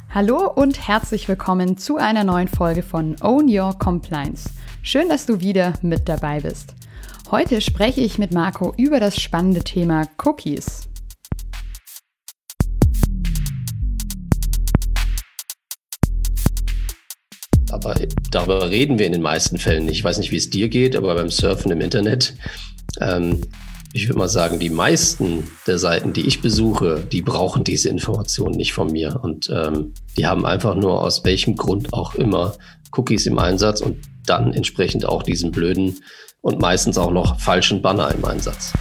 Hallo und herzlich willkommen zu einer neuen Folge von Own Your Compliance. Schön, dass du wieder mit dabei bist. Heute spreche ich mit Marco über das spannende Thema Cookies. Aber darüber reden wir in den meisten Fällen nicht. Ich weiß nicht, wie es dir geht, aber beim Surfen im Internet, ich würde mal sagen, die meisten der Seiten, die ich besuche, die brauchen diese Informationen nicht von mir. Und die haben einfach nur aus welchem Grund auch immer Cookies im Einsatz und dann entsprechend auch diesen blöden und meistens auch noch falschen Banner im Einsatz.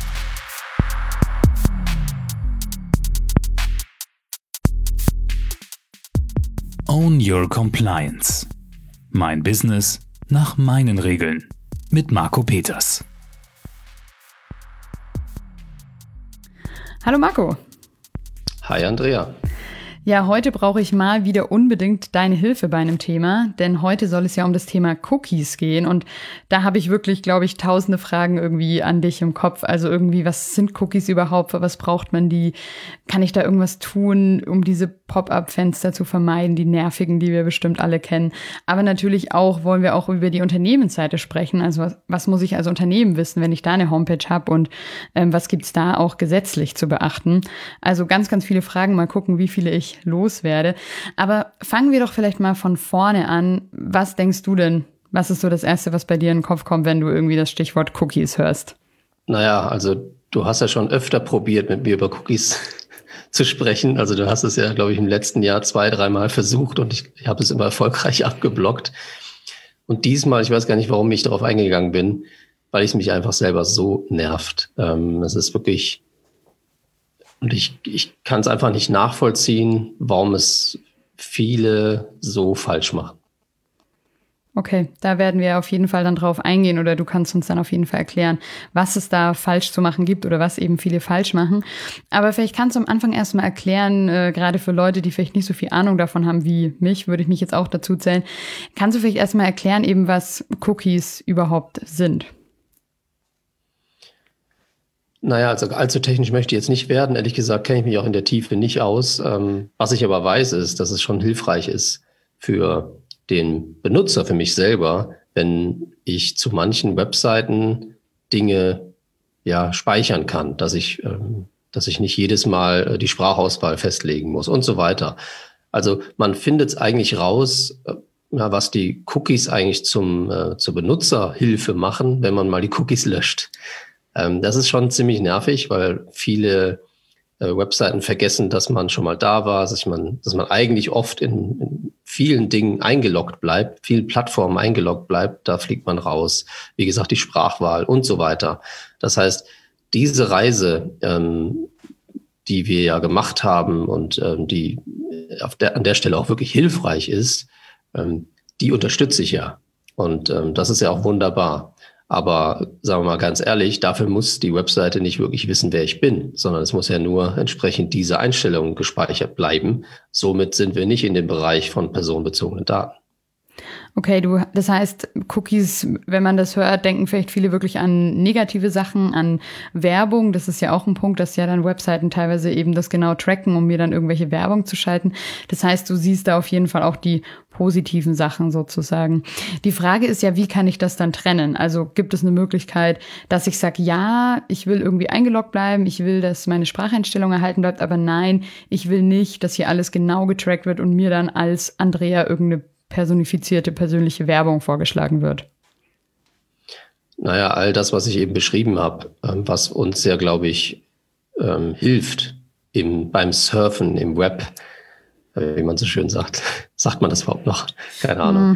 Own Your Compliance. Mein Business nach meinen Regeln. Mit Marco Peters. Hallo Marco. Hi Andrea. Ja, heute brauche ich mal wieder unbedingt deine Hilfe bei einem Thema, denn heute soll es ja um das Thema Cookies gehen und da habe ich wirklich, glaube ich, tausende Fragen irgendwie an dich im Kopf. Also irgendwie, was sind Cookies überhaupt? Was braucht man die? Kann ich da irgendwas tun, um diese Pop-up-Fenster zu vermeiden, die nervigen, die wir bestimmt alle kennen? Aber natürlich auch, wollen wir auch über die Unternehmensseite sprechen. Also was muss ich als Unternehmen wissen, wenn ich da eine Homepage habe und was gibt's da auch gesetzlich zu beachten? Also ganz, ganz viele Fragen. Mal gucken, wie viele ich loswerde. Aber fangen wir doch vielleicht mal von vorne an. Was denkst du denn? Was ist so das Erste, was bei dir in den Kopf kommt, wenn du irgendwie das Stichwort Cookies hörst? Naja, also du hast ja schon öfter probiert, mit mir über Cookies zu sprechen. Also du hast es ja, glaube ich, im letzten Jahr 2-3 Mal versucht und ich habe es immer erfolgreich abgeblockt. Und diesmal, ich weiß gar nicht, warum ich darauf eingegangen bin, weil es mich einfach selber so nervt. Es ist wirklich... Und ich kann es einfach nicht nachvollziehen, warum es viele so falsch machen. Okay, da werden wir auf jeden Fall dann drauf eingehen oder du kannst uns dann auf jeden Fall erklären, was es da falsch zu machen gibt oder was eben viele falsch machen. Aber vielleicht kannst du am Anfang erstmal erklären, gerade für Leute, die vielleicht nicht so viel Ahnung davon haben wie mich, würde ich mich jetzt auch dazu zählen, kannst du vielleicht erstmal erklären eben, was Cookies überhaupt sind? Naja, also allzu technisch möchte ich jetzt nicht werden. Ehrlich gesagt kenne ich mich auch in der Tiefe nicht aus. Was ich aber weiß, ist, dass es schon hilfreich ist für den Benutzer, für mich selber, wenn ich zu manchen Webseiten Dinge speichern kann, dass ich nicht jedes Mal die Sprachauswahl festlegen muss und so weiter. Also man findet es eigentlich raus, was die Cookies eigentlich zur Benutzerhilfe machen, wenn man mal die Cookies löscht. Das ist schon ziemlich nervig, weil viele Webseiten vergessen, dass man schon mal da war, dass man eigentlich oft in vielen Dingen eingeloggt bleibt, vielen Plattformen eingeloggt bleibt, da fliegt man raus. Wie gesagt, die Sprachwahl und so weiter. Das heißt, diese Reise, die wir ja gemacht haben und die an der Stelle auch wirklich hilfreich ist, die unterstütze ich ja. Und das ist ja auch wunderbar. Aber sagen wir mal ganz ehrlich, dafür muss die Webseite nicht wirklich wissen, wer ich bin, sondern es muss ja nur entsprechend diese Einstellungen gespeichert bleiben. Somit sind wir nicht in dem Bereich von personenbezogenen Daten. Okay, das heißt, Cookies, wenn man das hört, denken vielleicht viele wirklich an negative Sachen, an Werbung. Das ist ja auch ein Punkt, dass ja dann Webseiten teilweise eben das genau tracken, um mir dann irgendwelche Werbung zu schalten. Das heißt, du siehst da auf jeden Fall auch die positiven Sachen sozusagen. Die Frage ist ja, wie kann ich das dann trennen? Also gibt es eine Möglichkeit, dass ich sage, ja, ich will irgendwie eingeloggt bleiben, ich will, dass meine Spracheinstellung erhalten bleibt, aber nein, ich will nicht, dass hier alles genau getrackt wird und mir dann als Andrea irgendeine personifizierte persönliche Werbung vorgeschlagen wird? Naja, all das, was ich eben beschrieben habe, was uns ja, glaube ich, hilft beim Surfen im Web, wie man so schön sagt. Sagt man das überhaupt noch? Keine Ahnung.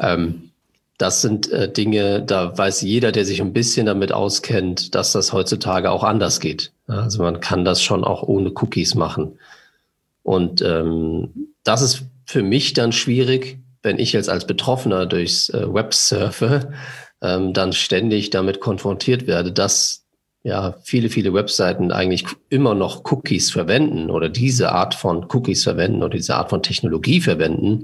Das sind Dinge, da weiß jeder, der sich ein bisschen damit auskennt, dass das heutzutage auch anders geht. Also man kann das schon auch ohne Cookies machen. Und das ist für mich dann schwierig, wenn ich jetzt als Betroffener durchs Web surfe, dann ständig damit konfrontiert werde, dass ja viele Webseiten eigentlich immer noch Cookies verwenden oder diese Art von Cookies verwenden oder diese Art von Technologie verwenden,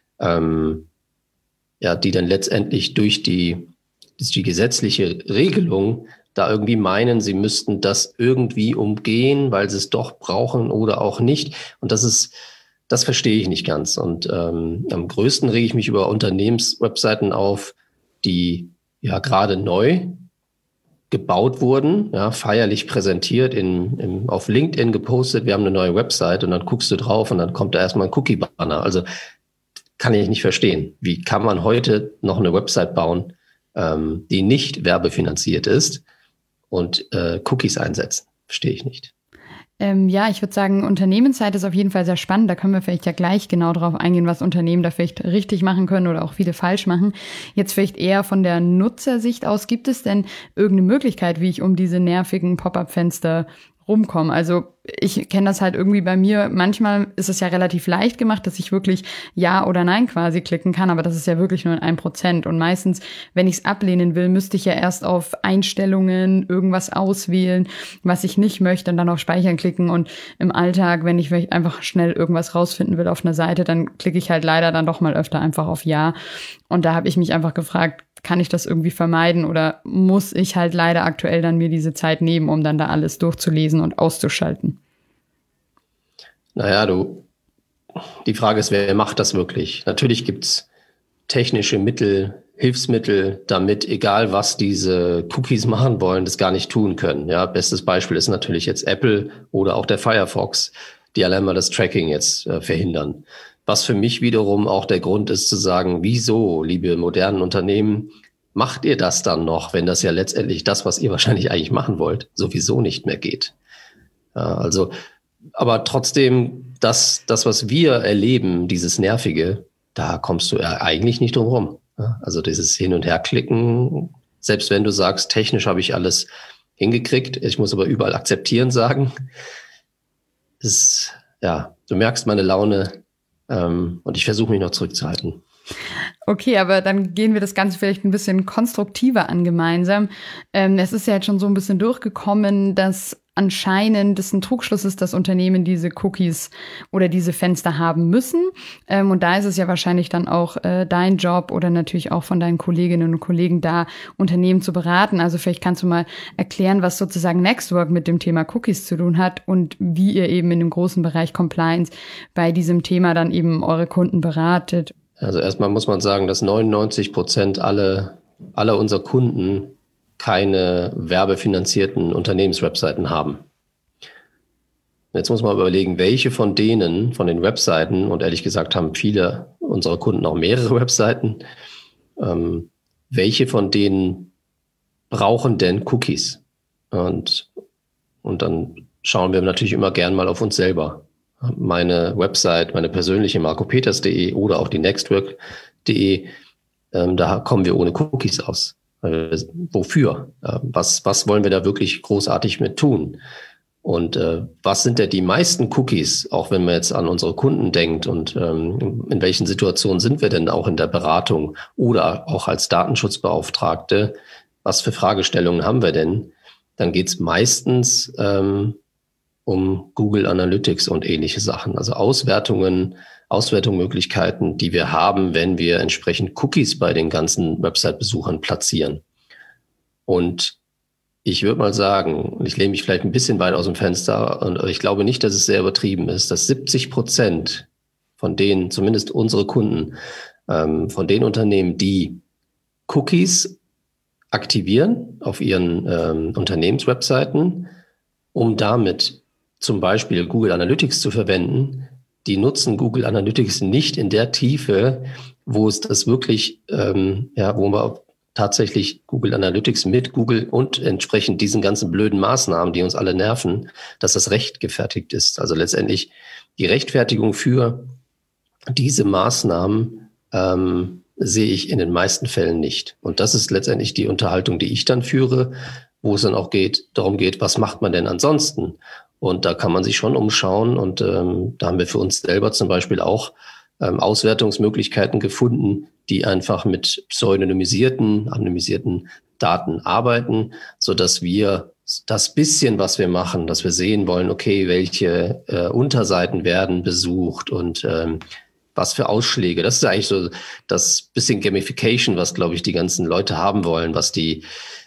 die dann letztendlich durch die gesetzliche Regelung da irgendwie meinen, sie müssten das irgendwie umgehen, weil sie es doch brauchen oder auch nicht. Und das ist das verstehe ich nicht ganz. Und am größten rege ich mich über Unternehmenswebseiten auf, die ja gerade neu gebaut wurden, ja, feierlich präsentiert, auf LinkedIn gepostet, wir haben eine neue Website und dann guckst du drauf und dann kommt da erstmal ein Cookie-Banner. Also kann ich nicht verstehen. Wie kann man heute noch eine Website bauen, die nicht werbefinanziert ist und Cookies einsetzen? Verstehe ich nicht. Ja, ich würde sagen, Unternehmensseite ist auf jeden Fall sehr spannend. Da können wir vielleicht ja gleich genau drauf eingehen, was Unternehmen da vielleicht richtig machen können oder auch viele falsch machen. Jetzt vielleicht eher von der Nutzersicht aus, gibt es denn irgendeine Möglichkeit, wie ich um diese nervigen Pop-up-Fenster rumkomme? Also ich kenne das halt irgendwie bei mir. Manchmal ist es ja relativ leicht gemacht, dass ich wirklich Ja oder Nein quasi klicken kann, aber das ist ja wirklich nur in 1%. Und meistens, wenn ich es ablehnen will, müsste ich ja erst auf Einstellungen irgendwas auswählen, was ich nicht möchte und dann auf Speichern klicken. Und im Alltag, wenn ich vielleicht einfach schnell irgendwas rausfinden will auf einer Seite, dann klicke ich halt leider dann doch mal öfter einfach auf Ja. Und da habe ich mich einfach gefragt, kann ich das irgendwie vermeiden oder muss ich halt leider aktuell dann mir diese Zeit nehmen, um dann da alles durchzulesen und auszuschalten? Naja, die Frage ist, wer macht das wirklich? Natürlich gibt's technische Mittel, Hilfsmittel, damit, egal was diese Cookies machen wollen, das gar nicht tun können. Ja, bestes Beispiel ist natürlich jetzt Apple oder auch der Firefox, die allein mal das Tracking jetzt verhindern. Was für mich wiederum auch der Grund ist zu sagen, wieso, liebe modernen Unternehmen, macht ihr das dann noch, wenn das ja letztendlich das, was ihr wahrscheinlich eigentlich machen wollt, sowieso nicht mehr geht? Ja, also, aber trotzdem, das, was wir erleben, dieses Nervige, da kommst du ja eigentlich nicht drum rum. Ja, also dieses Hin- und Herklicken, selbst wenn du sagst, technisch habe ich alles hingekriegt, ich muss aber überall akzeptieren sagen, ist, ja, du merkst meine Laune, und ich versuche mich noch zurückzuhalten. Okay, aber dann gehen wir das Ganze vielleicht ein bisschen konstruktiver an gemeinsam. Es ist ja jetzt schon so ein bisschen durchgekommen, dass anscheinend es ein Trugschluss ist, dass Unternehmen diese Cookies oder diese Fenster haben müssen. Und da ist es ja wahrscheinlich dann auch dein Job oder natürlich auch von deinen Kolleginnen und Kollegen da, Unternehmen zu beraten. Also vielleicht kannst du mal erklären, was sozusagen Nextwork mit dem Thema Cookies zu tun hat und wie ihr eben in dem großen Bereich Compliance bei diesem Thema dann eben eure Kunden beratet. Also erstmal muss man sagen, dass 99% aller unserer Kunden keine werbefinanzierten Unternehmenswebseiten haben. Jetzt muss man überlegen, welche von denen, von den Webseiten, und ehrlich gesagt haben viele unserer Kunden auch mehrere Webseiten, welche von denen brauchen denn Cookies? Und dann schauen wir natürlich immer gern mal auf uns selber. Meine Website, meine persönliche marcopeters.de oder auch die nextwork.de, da kommen wir ohne Cookies aus. Wofür? Was wollen wir da wirklich großartig mit tun? Und was sind denn die meisten Cookies, auch wenn man jetzt an unsere Kunden denkt und in welchen Situationen sind wir denn auch in der Beratung oder auch als Datenschutzbeauftragte? Was für Fragestellungen haben wir denn? Dann geht es meistens um Google Analytics und ähnliche Sachen, also Auswertungsmöglichkeiten, die wir haben, wenn wir entsprechend Cookies bei den ganzen Website-Besuchern platzieren. Und ich würde mal sagen, ich lehne mich vielleicht ein bisschen weit aus dem Fenster, und ich glaube nicht, dass es sehr übertrieben ist, dass 70% von denen, zumindest unsere Kunden, von den Unternehmen, die Cookies aktivieren auf ihren Unternehmenswebseiten, um damit zum Beispiel Google Analytics zu verwenden, die nutzen Google Analytics nicht in der Tiefe, wo es das wirklich, wo man tatsächlich Google Analytics mit Google und entsprechend diesen ganzen blöden Maßnahmen, die uns alle nerven, dass das rechtfertigt ist. Also letztendlich die Rechtfertigung für diese Maßnahmen sehe ich in den meisten Fällen nicht. Und das ist letztendlich die Unterhaltung, die ich dann führe, wo es dann auch darum geht, was macht man denn ansonsten? Und da kann man sich schon umschauen. Und da haben wir für uns selber zum Beispiel Auswertungsmöglichkeiten gefunden, die einfach mit anonymisierten Daten arbeiten, so dass wir das bisschen, was wir machen, dass wir sehen wollen, okay, welche Unterseiten werden besucht und was für Ausschläge. Das ist eigentlich so das bisschen Gamification, was, glaube ich, die ganzen Leute haben wollen, was die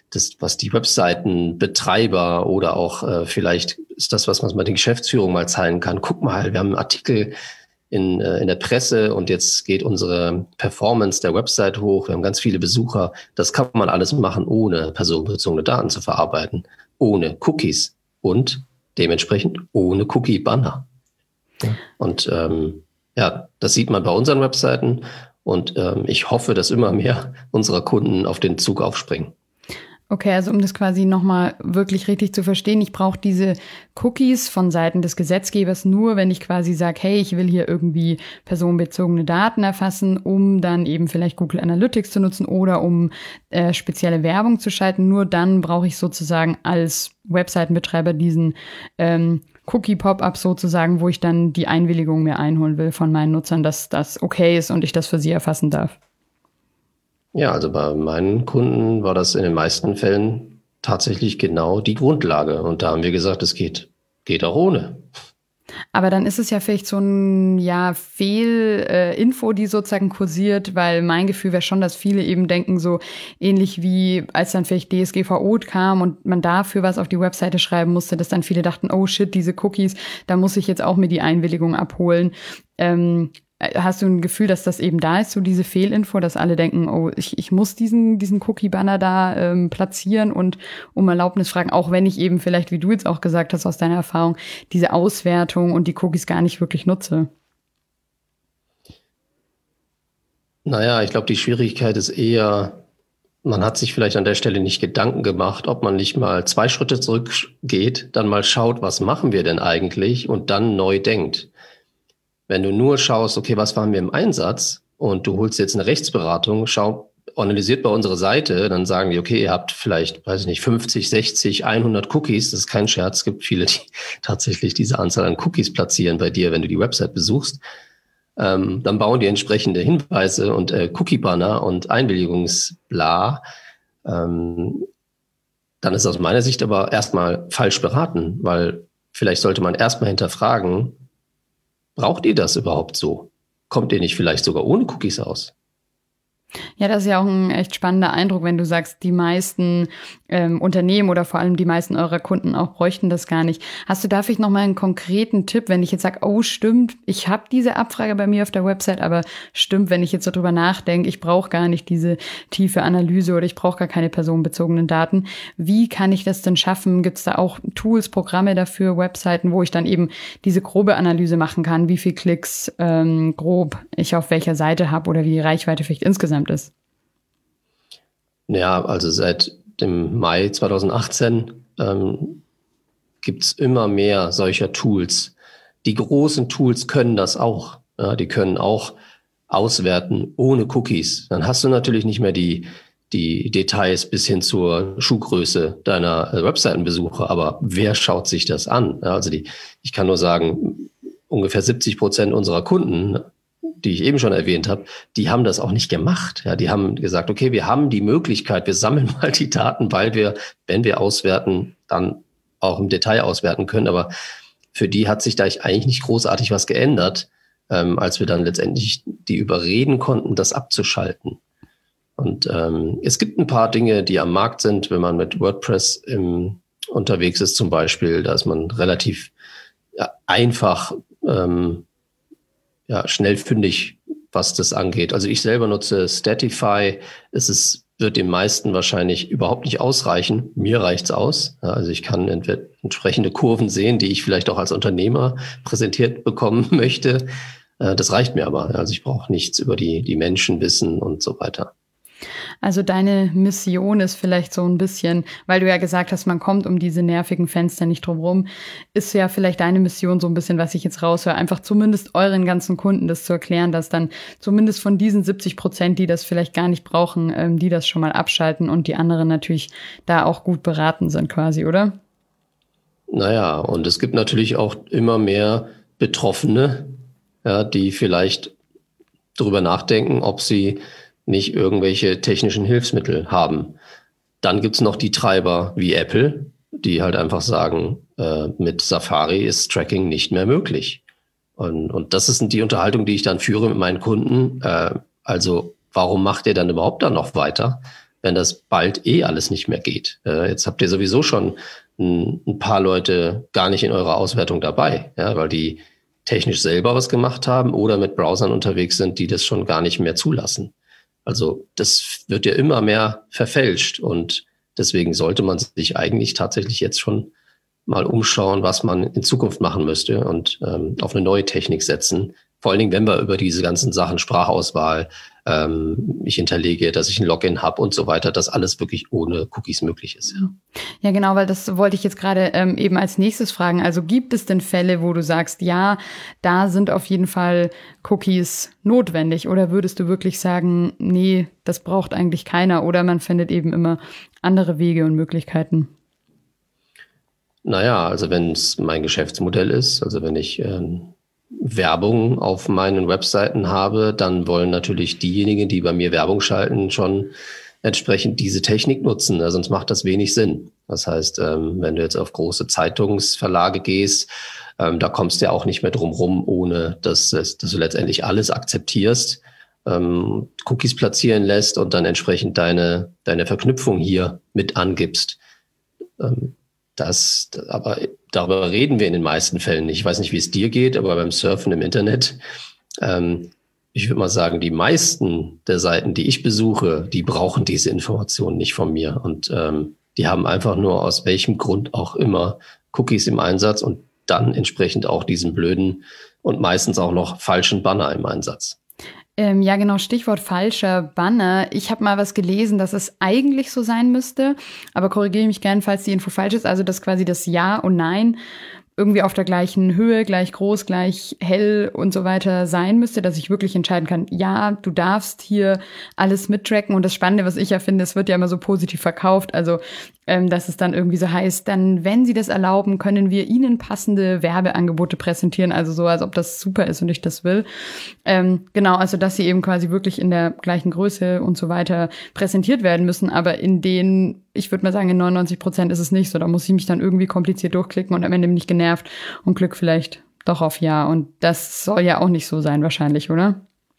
Webseitenbetreiber oder auch vielleicht ist das, was man mit der Geschäftsführung mal zeigen kann. Guck mal, wir haben einen Artikel in der Presse und jetzt geht unsere Performance der Website hoch. Wir haben ganz viele Besucher. Das kann man alles machen, ohne personenbezogene Daten zu verarbeiten, ohne Cookies und dementsprechend ohne Cookie-Banner. Und das sieht man bei unseren Webseiten und ich hoffe, dass immer mehr unserer Kunden auf den Zug aufspringen. Okay, also um das quasi nochmal wirklich richtig zu verstehen, ich brauche diese Cookies von Seiten des Gesetzgebers nur, wenn ich quasi sage, hey, ich will hier irgendwie personenbezogene Daten erfassen, um dann eben vielleicht Google Analytics zu nutzen oder um spezielle Werbung zu schalten. Nur dann brauche ich sozusagen als Webseitenbetreiber diesen Cookie-Pop-up sozusagen, wo ich dann die Einwilligung mir einholen will von meinen Nutzern, dass das okay ist und ich das für sie erfassen darf. Ja, also bei meinen Kunden war das in den meisten Fällen tatsächlich genau die Grundlage. Und da haben wir gesagt, es geht auch ohne. Aber dann ist es ja vielleicht so ein Fehlinfo, die sozusagen kursiert, weil mein Gefühl wäre schon, dass viele eben denken, so ähnlich wie als dann vielleicht DSGVO kam und man dafür was auf die Webseite schreiben musste, dass dann viele dachten, oh shit, diese Cookies, da muss ich jetzt auch mir die Einwilligung abholen. Hast du ein Gefühl, dass das eben da ist, so diese Fehlinfo, dass alle denken, oh, ich muss diesen Cookie-Banner da platzieren und um Erlaubnis fragen, auch wenn ich eben vielleicht, wie du jetzt auch gesagt hast aus deiner Erfahrung, diese Auswertung und die Cookies gar nicht wirklich nutze? Naja, ich glaube, die Schwierigkeit ist eher, man hat sich vielleicht an der Stelle nicht Gedanken gemacht, ob man nicht mal 2 Schritte zurückgeht, dann mal schaut, was machen wir denn eigentlich und dann neu denkt. Wenn du nur schaust, okay, was waren wir im Einsatz und du holst jetzt eine Rechtsberatung, analysiert bei unserer Seite, dann sagen die, okay, ihr habt vielleicht, 50, 60, 100 Cookies, das ist kein Scherz, es gibt viele, die tatsächlich diese Anzahl an Cookies platzieren bei dir, wenn du die Website besuchst, dann bauen die entsprechende Hinweise und Cookie-Banner und Einwilligungsbla, dann ist aus meiner Sicht aber erstmal falsch beraten, weil vielleicht sollte man erstmal hinterfragen, braucht ihr das überhaupt so? Kommt ihr nicht vielleicht sogar ohne Cookies aus? Ja, das ist ja auch ein echt spannender Eindruck, wenn du sagst, die meisten Unternehmen oder vor allem die meisten eurer Kunden auch bräuchten das gar nicht. Hast du da vielleicht nochmal einen konkreten Tipp, wenn ich jetzt sage, oh stimmt, ich habe diese Abfrage bei mir auf der Website, aber stimmt, wenn ich jetzt so drüber nachdenke, ich brauche gar nicht diese tiefe Analyse oder ich brauche gar keine personenbezogenen Daten. Wie kann ich das denn schaffen? Gibt es da auch Tools, Programme dafür, Webseiten, wo ich dann eben diese grobe Analyse machen kann, wie viel Klicks grob ich auf welcher Seite habe oder wie die Reichweite vielleicht insgesamt ist? Ja, also seit dem Mai 2018 gibt es immer mehr solcher Tools. Die großen Tools können das auch. Ja, die können auch auswerten ohne Cookies. Dann hast du natürlich nicht mehr die Details bis hin zur Schuhgröße deiner Webseitenbesucher. Aber wer schaut sich das an? Ja, also ich kann nur sagen, ungefähr 70% unserer Kunden, die ich eben schon erwähnt habe, die haben das auch nicht gemacht. Ja, die haben gesagt, okay, wir haben die Möglichkeit, wir sammeln mal die Daten, weil wir, wenn wir auswerten, dann auch im Detail auswerten können. Aber für die hat sich da eigentlich nicht großartig was geändert, als wir dann letztendlich die überreden konnten, das abzuschalten. Und es gibt ein paar Dinge, die am Markt sind, wenn man mit WordPress unterwegs ist zum Beispiel, da ist man relativ einfach schnell fündig, was das angeht. Also ich selber nutze Statify. Wird den meisten wahrscheinlich überhaupt nicht ausreichen. Mir reicht's aus. Ja, also ich kann entsprechende Kurven sehen, die ich vielleicht auch als Unternehmer präsentiert bekommen möchte. Das reicht mir aber. Also ich brauche nichts über die Menschen wissen und so weiter. Also deine Mission ist vielleicht so ein bisschen, weil du ja gesagt hast, man kommt um diese nervigen Fenster nicht drum rum, ist ja vielleicht deine Mission so ein bisschen, was ich jetzt raushöre, einfach zumindest euren ganzen Kunden das zu erklären, dass dann zumindest von diesen 70%, die das vielleicht gar nicht brauchen, die das schon mal abschalten und die anderen natürlich da auch gut beraten sind quasi, oder? Naja, und es gibt natürlich auch immer mehr Betroffene, ja, die vielleicht darüber nachdenken, ob sie nicht irgendwelche technischen Hilfsmittel haben. Dann gibt's noch die Treiber wie Apple, die halt einfach sagen, mit Safari ist Tracking nicht mehr möglich. Und das ist die Unterhaltung, die ich dann führe mit meinen Kunden. Also warum macht ihr dann überhaupt dann noch weiter, wenn das bald alles nicht mehr geht? Jetzt habt ihr sowieso schon ein paar Leute gar nicht in eurer Auswertung dabei, ja, weil die technisch selber was gemacht haben oder mit Browsern unterwegs sind, die das schon gar nicht mehr zulassen. Also das wird ja immer mehr verfälscht und deswegen sollte man sich eigentlich tatsächlich jetzt schon mal umschauen, was man in Zukunft machen müsste und auf eine neue Technik setzen. Vor allen Dingen, wenn wir über diese ganzen Sachen, Sprachauswahl, ich hinterlege, dass ich ein Login habe und so weiter, dass alles wirklich ohne Cookies möglich ist. Ja, genau, weil das wollte ich jetzt gerade eben als nächstes fragen. Also gibt es denn Fälle, wo du sagst, ja, da sind auf jeden Fall Cookies notwendig? Oder würdest du wirklich sagen, nee, das braucht eigentlich keiner? Oder man findet eben immer andere Wege und Möglichkeiten? Naja, also wenn es mein Geschäftsmodell ist, also wenn ich Werbung auf meinen Webseiten habe, dann wollen natürlich diejenigen, die bei mir Werbung schalten, schon entsprechend diese Technik nutzen. Sonst macht das wenig Sinn. Das heißt, wenn du jetzt auf große Zeitungsverlage gehst, da kommst du ja auch nicht mehr drum rum, ohne dass du letztendlich alles akzeptierst, Cookies platzieren lässt und dann entsprechend deine Verknüpfung hier mit angibst. Aber darüber reden wir in den meisten Fällen nicht. Ich weiß nicht, wie es dir geht, aber beim Surfen im Internet, ich würde mal sagen, die meisten der Seiten, die ich besuche, die brauchen diese Informationen nicht von mir. Und die haben einfach nur aus welchem Grund auch immer Cookies im Einsatz und dann entsprechend auch diesen blöden und meistens auch noch falschen Banner im Einsatz. Ja, genau, Stichwort falscher Banner. Ich habe mal was gelesen, dass es eigentlich so sein müsste, aber korrigiere mich gern, falls die Info falsch ist. Also, dass quasi das Ja und Nein irgendwie auf der gleichen Höhe, gleich groß, gleich hell und so weiter sein müsste, dass ich wirklich entscheiden kann, ja, du darfst hier alles mittracken. Und das Spannende, was ich ja finde, es wird ja immer so positiv verkauft, also dass es dann irgendwie so heißt, dann, wenn Sie das erlauben, können wir Ihnen passende Werbeangebote präsentieren, also so, als ob das super ist und ich das will. Genau, also dass sie eben quasi wirklich in der gleichen Größe und so weiter präsentiert werden müssen, aber in denen, ich würde mal sagen, in 99% ist es nicht so, da muss ich mich dann irgendwie kompliziert durchklicken und am Ende bin ich genervt und klick vielleicht doch auf Ja und das soll ja auch nicht so sein wahrscheinlich, oder?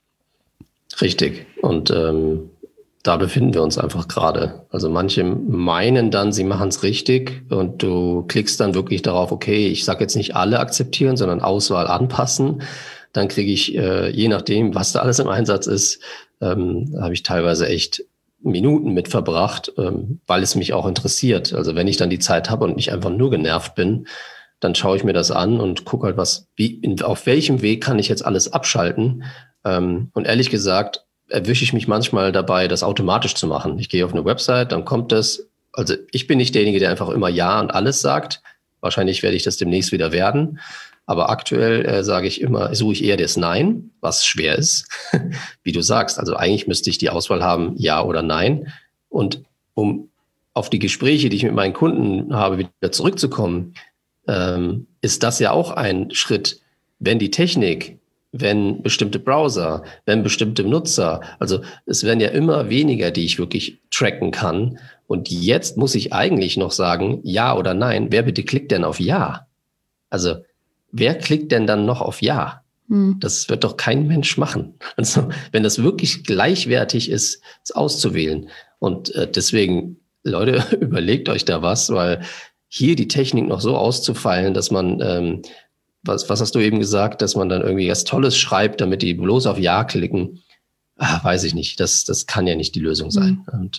Richtig und da befinden wir uns einfach gerade. Also manche meinen dann, sie machen es richtig und du klickst dann wirklich darauf, okay, ich sage jetzt nicht alle akzeptieren, sondern Auswahl anpassen. Dann kriege ich, je nachdem, was da alles im Einsatz ist, habe ich teilweise echt Minuten mit verbracht, weil es mich auch interessiert. Also wenn ich dann die Zeit habe und nicht einfach nur genervt bin, dann schaue ich mir das an und gucke halt, auf welchem Weg kann ich jetzt alles abschalten. Und ehrlich gesagt, erwische ich mich manchmal dabei, das automatisch zu machen. Ich gehe auf eine Website, dann kommt das. Also ich bin nicht derjenige, der einfach immer Ja und alles sagt. Wahrscheinlich werde ich das demnächst wieder werden. Aber aktuell sage ich immer, suche ich eher das Nein, was schwer ist, wie du sagst. Also eigentlich müsste ich die Auswahl haben, Ja oder Nein. Und um auf die Gespräche, die ich mit meinen Kunden habe, wieder zurückzukommen, ist das ja auch ein Schritt, wenn die Technik, wenn bestimmte Browser, wenn bestimmte Nutzer, also es werden ja immer weniger, die ich wirklich tracken kann. Und jetzt muss ich eigentlich noch sagen, Ja oder Nein. Wer bitte klickt denn auf Ja? Also wer klickt denn dann noch auf Ja? Das wird doch kein Mensch machen. Also wenn das wirklich gleichwertig ist, es auszuwählen. Und deswegen, Leute, überlegt euch da was, weil hier die Technik noch so auszufeilen, dass man was hast du eben gesagt, dass man dann irgendwie was Tolles schreibt, damit die bloß auf Ja klicken? Weiß ich nicht. Das kann ja nicht die Lösung sein. Und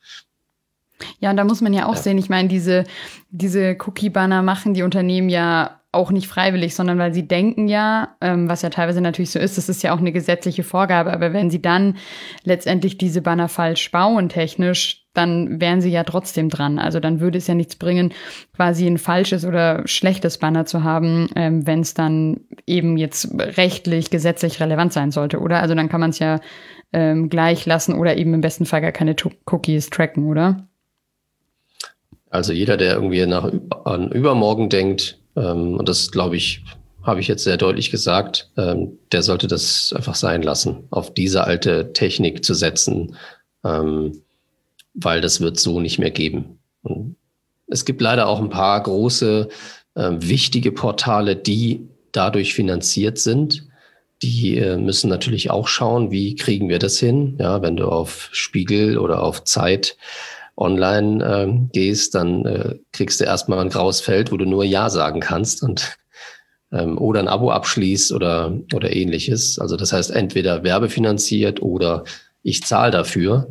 ja, und da muss man ja auch sehen, ich meine, diese Cookie-Banner machen die Unternehmen ja auch nicht freiwillig, sondern weil sie denken ja, was ja teilweise natürlich so ist, das ist ja auch eine gesetzliche Vorgabe, aber wenn sie dann letztendlich diese Banner falsch bauen technisch, dann wären sie ja trotzdem dran. Also dann würde es ja nichts bringen, quasi ein falsches oder schlechtes Banner zu haben, wenn es dann eben jetzt rechtlich, gesetzlich relevant sein sollte, oder? Also dann kann man es ja gleich lassen oder eben im besten Fall gar keine Cookies tracken, oder? Also jeder, der irgendwie an übermorgen denkt, und das, glaube ich, habe ich jetzt sehr deutlich gesagt, der sollte das einfach sein lassen, auf diese alte Technik zu setzen, weil das wird so nicht mehr geben. Und es gibt leider auch ein paar große, wichtige Portale, die dadurch finanziert sind. Die müssen natürlich auch schauen, wie kriegen wir das hin? Ja, wenn du auf Spiegel oder auf Zeit online gehst, dann kriegst du erstmal ein graues Feld, wo du nur Ja sagen kannst. Und oder ein Abo abschließt oder ähnliches. Also das heißt entweder werbefinanziert oder ich zahle dafür.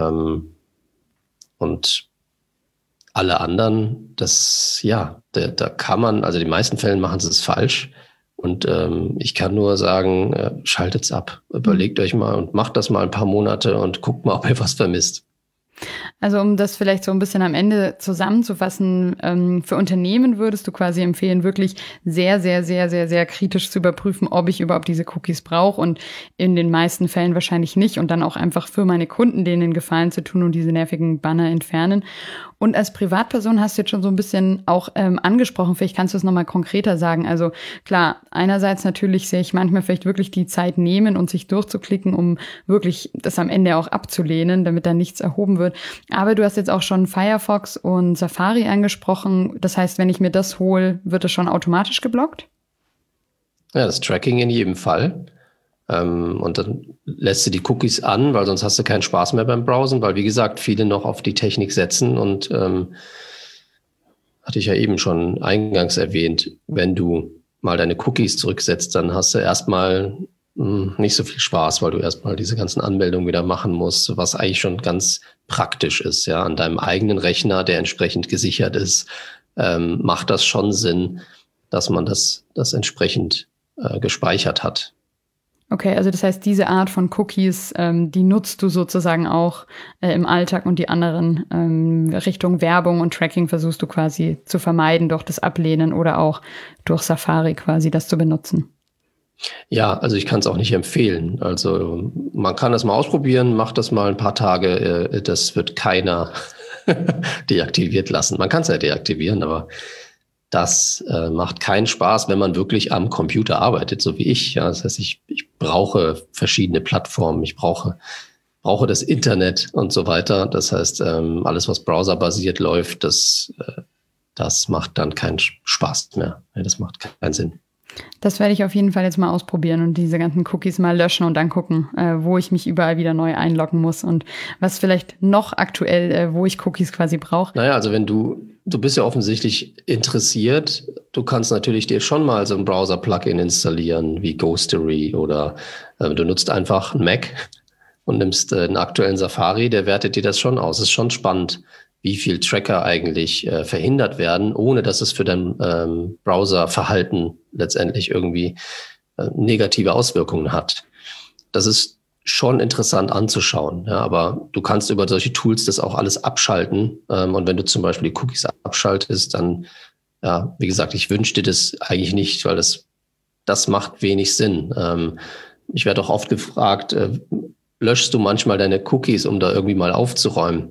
Und alle anderen, da kann man, also in den meisten Fällen machen sie es falsch. Und ich kann nur sagen, schaltet's ab. Überlegt euch mal und macht das mal ein paar Monate und guckt mal, ob ihr was vermisst. Also um das vielleicht so ein bisschen am Ende zusammenzufassen, für Unternehmen würdest du quasi empfehlen, wirklich sehr, sehr, sehr, sehr, sehr kritisch zu überprüfen, ob ich überhaupt diese Cookies brauche und in den meisten Fällen wahrscheinlich nicht und dann auch einfach für meine Kunden denen den Gefallen zu tun und diese nervigen Banner entfernen. Und als Privatperson hast du jetzt schon so ein bisschen auch angesprochen, vielleicht kannst du es nochmal konkreter sagen. Also klar, einerseits natürlich sehe ich manchmal vielleicht wirklich die Zeit nehmen und sich durchzuklicken, um wirklich das am Ende auch abzulehnen, damit da nichts erhoben wird. Aber du hast jetzt auch schon Firefox und Safari angesprochen. Das heißt, wenn ich mir das hole, wird das schon automatisch geblockt? Ja, das Tracking in jedem Fall. Und dann lässt du die Cookies an, weil sonst hast du keinen Spaß mehr beim Browsen, weil wie gesagt, viele noch auf die Technik setzen und hatte ich ja eben schon eingangs erwähnt, wenn du mal deine Cookies zurücksetzt, dann hast du erstmal nicht so viel Spaß, weil du erstmal diese ganzen Anmeldungen wieder machen musst, was eigentlich schon ganz praktisch ist, ja, an deinem eigenen Rechner, der entsprechend gesichert ist, macht das schon Sinn, dass man das entsprechend gespeichert hat. Okay, also das heißt, diese Art von Cookies, die nutzt du sozusagen auch im Alltag und die anderen Richtung Werbung und Tracking versuchst du quasi zu vermeiden durch das Ablehnen oder auch durch Safari quasi das zu benutzen. Ja, also ich kann es auch nicht empfehlen. Also man kann das mal ausprobieren, macht das mal ein paar Tage, das wird keiner deaktiviert lassen. Man kann es ja deaktivieren, aber das macht keinen Spaß, wenn man wirklich am Computer arbeitet, so wie ich. Ja, das heißt, ich brauche verschiedene Plattformen, ich brauche das Internet und so weiter. Das heißt, alles, was browserbasiert läuft, das macht dann keinen Spaß mehr. Das macht keinen Sinn. Das werde ich auf jeden Fall jetzt mal ausprobieren und diese ganzen Cookies mal löschen und dann gucken, wo ich mich überall wieder neu einloggen muss und was vielleicht noch aktuell, wo ich Cookies quasi brauche. Naja, also wenn du bist ja offensichtlich interessiert, du kannst natürlich dir schon mal so ein Browser-Plugin installieren wie Ghostery oder du nutzt einfach einen Mac und nimmst einen aktuellen Safari, der wertet dir das schon aus. Es ist schon spannend, wie viel Tracker eigentlich verhindert werden, ohne dass es für dein Browserverhalten letztendlich irgendwie negative Auswirkungen hat. Das ist schon interessant anzuschauen, ja, aber du kannst über solche Tools das auch alles abschalten. Und wenn du zum Beispiel die Cookies abschaltest, dann, ja, wie gesagt, ich wünsche dir das eigentlich nicht, weil das macht wenig Sinn. Ich werde auch oft gefragt, löschst du manchmal deine Cookies, um da irgendwie mal aufzuräumen?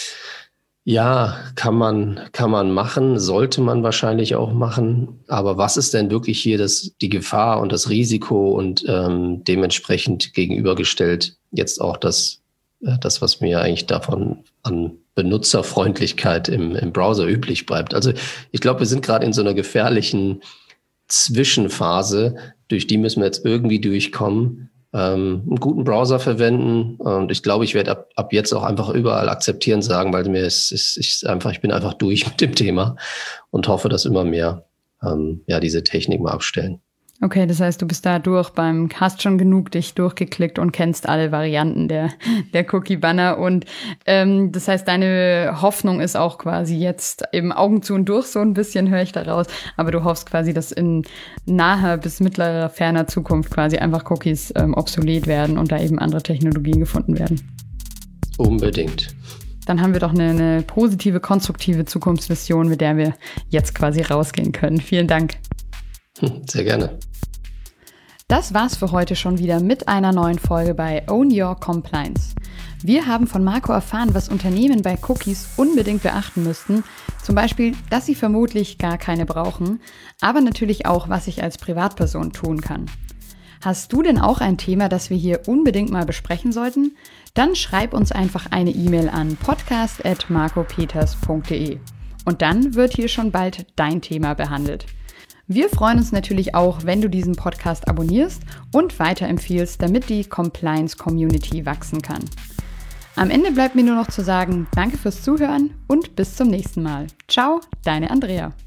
Ja, kann man machen, sollte man wahrscheinlich auch machen. Aber was ist denn wirklich hier die Gefahr und das Risiko und dementsprechend gegenübergestellt jetzt auch das, was mir eigentlich davon an Benutzerfreundlichkeit im Browser üblich bleibt. Also ich glaube, wir sind gerade in so einer gefährlichen Zwischenphase, durch die müssen wir jetzt irgendwie durchkommen. Einen guten Browser verwenden und ich glaube, ich werde ab jetzt auch einfach überall akzeptieren sagen, weil ich bin einfach durch mit dem Thema und hoffe, dass immer mehr diese Technik mal abstellen. Okay, das heißt, du bist da hast schon genug dich durchgeklickt und kennst alle Varianten der Cookie-Banner und das heißt, deine Hoffnung ist auch quasi jetzt im Augen zu und durch, so ein bisschen höre ich daraus, aber du hoffst quasi, dass in naher bis mittlerer, ferner Zukunft quasi einfach Cookies obsolet werden und da eben andere Technologien gefunden werden. Unbedingt. Dann haben wir doch eine positive, konstruktive Zukunftsvision, mit der wir jetzt quasi rausgehen können. Vielen Dank. Sehr gerne. Das war's für heute schon wieder mit einer neuen Folge bei Own Your Compliance. Wir haben von Marco erfahren, was Unternehmen bei Cookies unbedingt beachten müssten. Zum Beispiel, dass sie vermutlich gar keine brauchen, aber natürlich auch, was ich als Privatperson tun kann. Hast du denn auch ein Thema, das wir hier unbedingt mal besprechen sollten? Dann schreib uns einfach eine E-Mail an podcast@marcopeters.de. Und dann wird hier schon bald dein Thema behandelt. Wir freuen uns natürlich auch, wenn du diesen Podcast abonnierst und weiterempfiehlst, damit die Compliance-Community wachsen kann. Am Ende bleibt mir nur noch zu sagen, danke fürs Zuhören und bis zum nächsten Mal. Ciao, deine Andrea.